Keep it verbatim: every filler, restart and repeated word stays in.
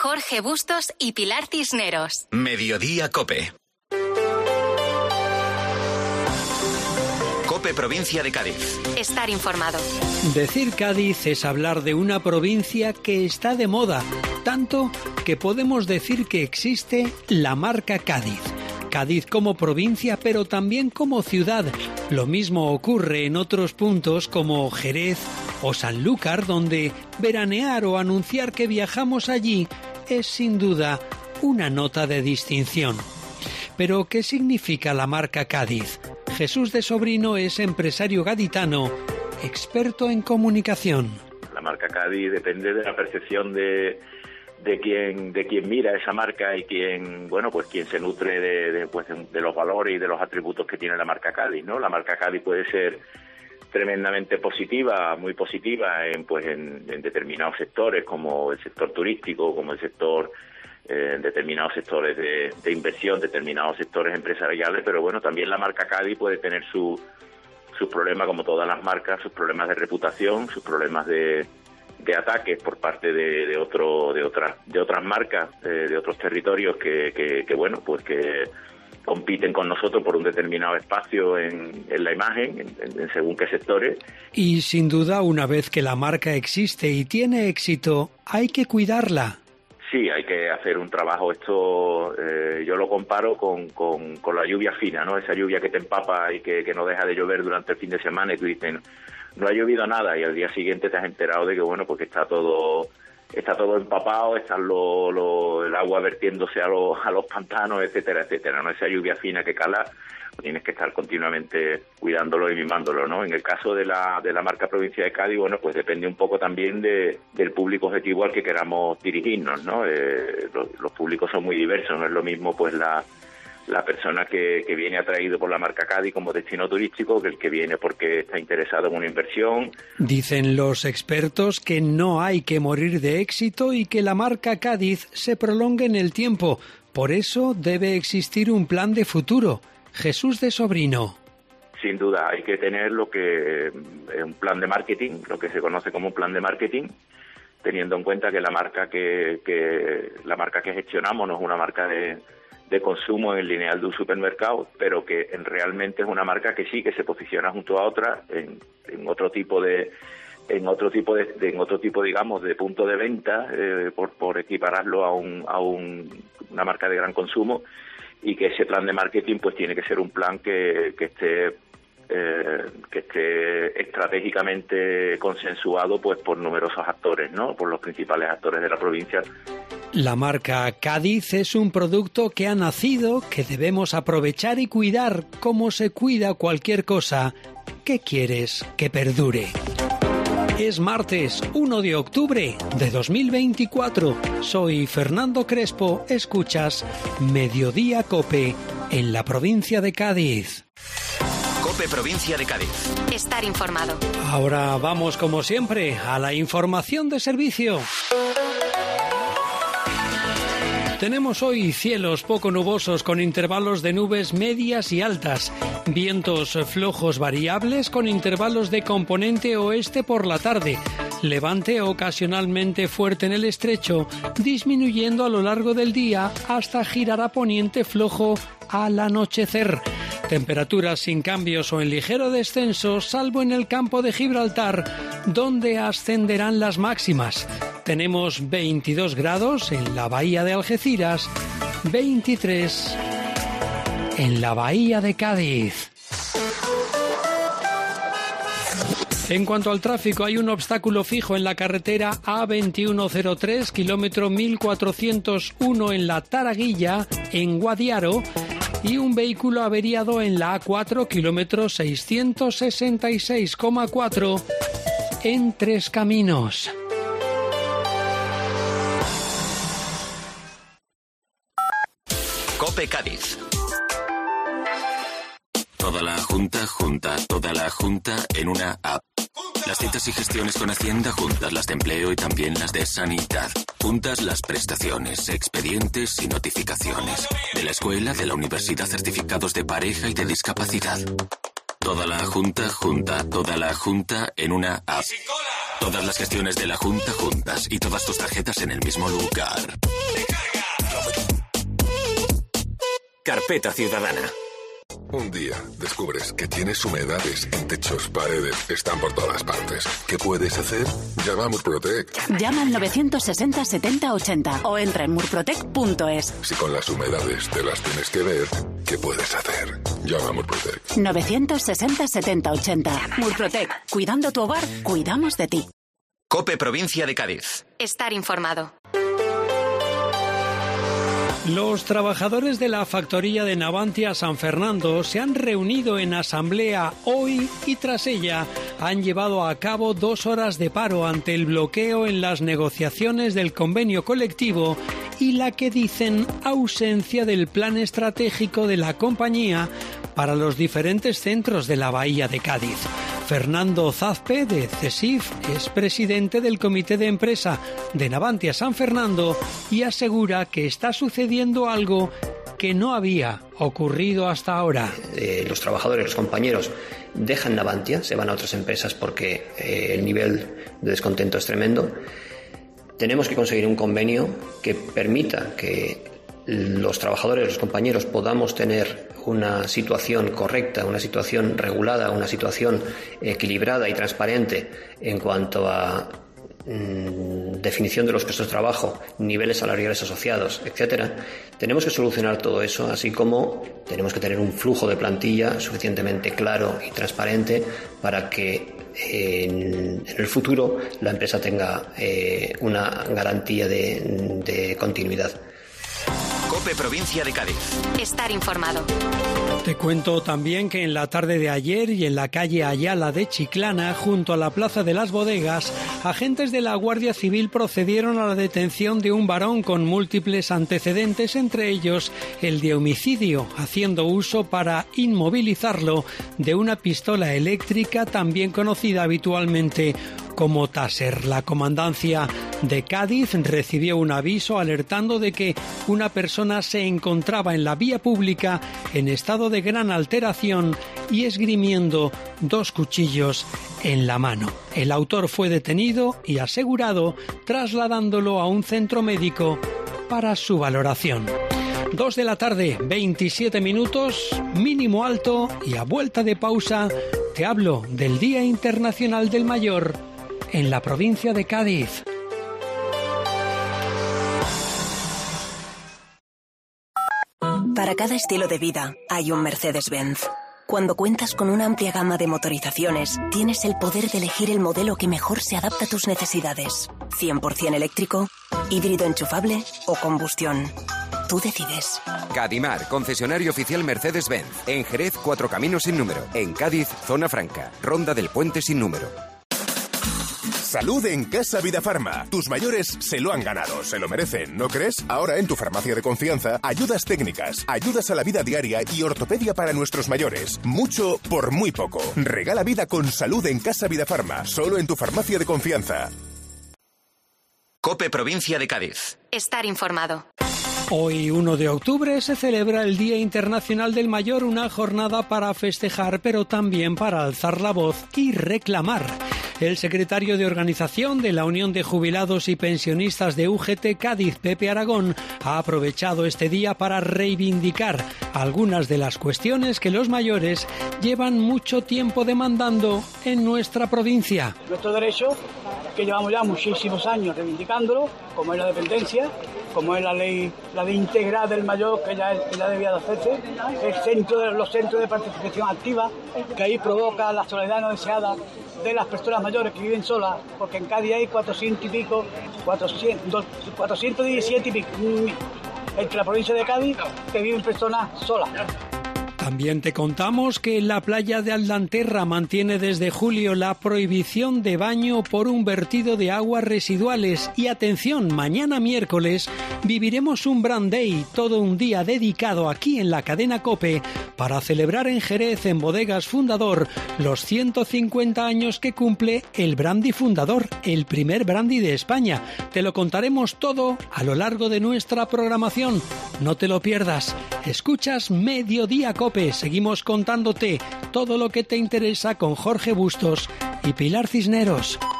Jorge Bustos y Pilar Cisneros. Mediodía COPE. COPE Provincia de Cádiz. Estar informado. Decir Cádiz es hablar de una provincia que está de moda, tanto que podemos decir que existe la marca Cádiz. Cádiz como provincia, pero también como ciudad. Lo mismo ocurre en otros puntos como Jerez o Sanlúcar, donde veranear o anunciar que viajamos allí es sin duda una nota de distinción. Pero, ¿qué significa la marca Cádiz? Jesús de Sobrino es empresario gaditano, experto en comunicación. La marca Cádiz depende de la percepción de, de quien de quien mira esa marca y quien, bueno, pues quien se nutre de, de, pues, de los valores y de los atributos que tiene la marca Cádiz, ¿no? La marca Cádiz puede ser tremendamente positiva, muy positiva en, pues, en, en determinados sectores, como el sector turístico, como el sector en determinados sectores de, de inversión, determinados sectores empresariales, pero bueno, también la marca Cádiz puede tener su, sus problemas, como todas las marcas, sus problemas de reputación, sus problemas de, de ataques por parte de, de otro de otras de otras marcas, de, de otros territorios que, que, que bueno, pues que compiten con nosotros por un determinado espacio en, en la imagen, en, en según qué sectores. Y sin duda, una vez que la marca existe y tiene éxito, hay que cuidarla. Sí, hay que hacer un trabajo. Esto eh, yo lo comparo con, con, con la lluvia fina, ¿no? Esa lluvia que te empapa y que, que no deja de llover durante el fin de semana y tú dices, no ha llovido nada, y al día siguiente te has enterado de que, bueno, porque está todo está todo empapado, está lo, lo, el agua vertiéndose a, lo, a los pantanos, etcétera, etcétera, ¿no? Esa lluvia fina que cala, tienes que estar continuamente cuidándolo y mimándolo, ¿no? En el caso de la de la marca Provincia de Cádiz, bueno, pues depende un poco también de del público objetivo al que queramos dirigirnos, ¿no? Eh, los, los públicos son muy diversos, no es lo mismo pues la la persona que, que viene atraído por la marca Cádiz como destino turístico que el que viene porque está interesado en una inversión. Dicen los expertos que no hay que morir de éxito y que la marca Cádiz se prolongue en el tiempo. Por eso debe existir un plan de futuro. Jesús de Sobrino. Sin duda, hay que tener lo que es un plan de marketing, lo que se conoce como un plan de marketing, teniendo en cuenta que la marca que, que la marca que gestionamos no es una marca de, de consumo en lineal de un supermercado, pero que en, realmente es una marca que sí que se posiciona junto a otra en, en otro tipo de en otro tipo de, de en otro tipo digamos de punto de venta, eh, por, por equipararlo a un a un, una marca de gran consumo. Y que ese plan de marketing pues tiene que ser un plan que, que esté eh, que esté estratégicamente consensuado pues por numerosos actores, ¿no? Por los principales actores de la provincia. La marca Cádiz es un producto que ha nacido, que debemos aprovechar y cuidar como se cuida cualquier cosa. ¿Qué quieres que perdure? Es martes, uno de octubre de dos mil veinticuatro. Soy Fernando Crespo. Escuchas Mediodía COPE en la provincia de Cádiz. COPE Provincia de Cádiz. Estar informado. Ahora vamos, como siempre, a la información de servicio. Tenemos hoy cielos poco nubosos con intervalos de nubes medias y altas, vientos flojos variables con intervalos de componente oeste por la tarde, levante ocasionalmente fuerte en el estrecho, disminuyendo a lo largo del día hasta girar a poniente flojo al anochecer. Temperaturas sin cambios o en ligero descenso, salvo en el campo de Gibraltar, donde ascenderán las máximas. Tenemos veintidós grados en la bahía de Algeciras, veintitrés en la bahía de Cádiz. En cuanto al tráfico, hay un obstáculo fijo en la carretera A veintiuno cero tres, kilómetro mil cuatrocientos uno en la Taraguilla, en Guadiaro, y un vehículo averiado en la A cuatro, kilómetro seiscientos sesenta y seis coma cuatro, en Tres Caminos. COPE Cádiz. Toda la Junta junta, toda la Junta en una app. Las citas y gestiones con Hacienda juntas, las de empleo y también las de sanidad. Juntas las prestaciones, expedientes y notificaciones. De la escuela, de la universidad, certificados de pareja y de discapacidad. Toda la Junta junta, toda la Junta en una app. Todas las gestiones de la Junta juntas y todas tus tarjetas en el mismo lugar. Carpeta Ciudadana. Un día descubres que tienes humedades en techos, paredes, están por todas partes. ¿Qué puedes hacer? Llama a Murprotec. Llama al novecientos sesenta setenta ochenta o entra en murprotec punto es. Si con las humedades te las tienes que ver, ¿qué puedes hacer? Llama a Murprotec. novecientos sesenta setenta ochenta. Murprotec. Cuidando tu hogar, cuidamos de ti. COPE Provincia de Cádiz. Estar informado. Los trabajadores de la factoría de Navantia San Fernando se han reunido en asamblea hoy y tras ella han llevado a cabo dos horas de paro ante el bloqueo en las negociaciones del convenio colectivo y la que dicen ausencia del plan estratégico de la compañía para los diferentes centros de la Bahía de Cádiz. Fernando Zazpe, de CESIF, es presidente del comité de empresa de Navantia San Fernando y asegura que está sucediendo algo que no había ocurrido hasta ahora. Eh, los trabajadores, los compañeros, dejan Navantia, se van a otras empresas porque eh, el nivel de descontento es tremendo. Tenemos que conseguir un convenio que permita que los trabajadores, los compañeros, podamos tener una situación correcta, una situación regulada, una situación equilibrada y transparente en cuanto a mmm, definición de los puestos de trabajo, niveles salariales asociados, etcétera. Tenemos que solucionar todo eso, así como tenemos que tener un flujo de plantilla suficientemente claro y transparente para que en, en el futuro la empresa tenga eh, una garantía de, de continuidad. COPE Provincia de Cádiz. Estar informado. Te cuento también que en la tarde de ayer y en la calle Ayala de Chiclana, junto a la Plaza de las Bodegas, agentes de la Guardia Civil procedieron a la detención de un varón con múltiples antecedentes, entre ellos el de homicidio, haciendo uso para inmovilizarlo de una pistola eléctrica también conocida habitualmente como Taser. La comandancia de Cádiz recibió un aviso alertando de que una persona se encontraba en la vía pública en estado de gran alteración y esgrimiendo dos cuchillos en la mano. El autor fue detenido y asegurado, trasladándolo a un centro médico para su valoración. Dos de la tarde, veintisiete minutos, mínimo alto, y a vuelta de pausa te hablo del Día Internacional del Mayor en la provincia de Cádiz. Para cada estilo de vida hay un Mercedes-Benz. Cuando cuentas con una amplia gama de motorizaciones, tienes el poder de elegir el modelo que mejor se adapta a tus necesidades. cien por ciento eléctrico, híbrido enchufable o combustión. Tú decides. Cadimar, concesionario oficial Mercedes-Benz. En Jerez, Cuatro Caminos sin número. En Cádiz, Zona Franca. Ronda del Puente sin número. Salud en Casa Vida Farma. Tus mayores se lo han ganado, se lo merecen, ¿no crees? Ahora en tu farmacia de confianza, ayudas técnicas, ayudas a la vida diaria y ortopedia para nuestros mayores. Mucho por muy poco. Regala vida con salud en Casa Vida Farma, solo en tu farmacia de confianza. COPE Provincia de Cádiz. Estar informado. Hoy, uno de octubre, se celebra el Día Internacional del Mayor, una jornada para festejar, pero también para alzar la voz y reclamar. El secretario de Organización de la Unión de Jubilados y Pensionistas de U G T Cádiz, Pepe Aragón, ha aprovechado este día para reivindicar algunas de las cuestiones que los mayores llevan mucho tiempo demandando en nuestra provincia. Nuestro derecho, que llevamos ya muchísimos años reivindicándolo, como es la dependencia, como es la ley, la ley integral del mayor, que ya, que ya debía de hacerse, el centro de, los centros de participación activa, que ahí provoca la soledad no deseada de las personas mayores que viven solas, porque en Cádiz hay cuatrocientos y pico, cuatrocientos, cuatrocientos diecisiete y pico, entre la provincia de Cádiz, que viven personas solas. También te contamos que la playa de Aldanterra mantiene desde julio la prohibición de baño por un vertido de aguas residuales. Y atención, mañana miércoles viviremos un Brand Day, todo un día dedicado aquí en la cadena COPE para celebrar en Jerez, en Bodegas Fundador, los ciento cincuenta años que cumple el Brandy Fundador, el primer brandy de España. Te lo contaremos todo a lo largo de nuestra programación. No te lo pierdas. Escuchas Mediodía COPE. Seguimos contándote todo lo que te interesa con Jorge Bustos y Pilar Cisneros.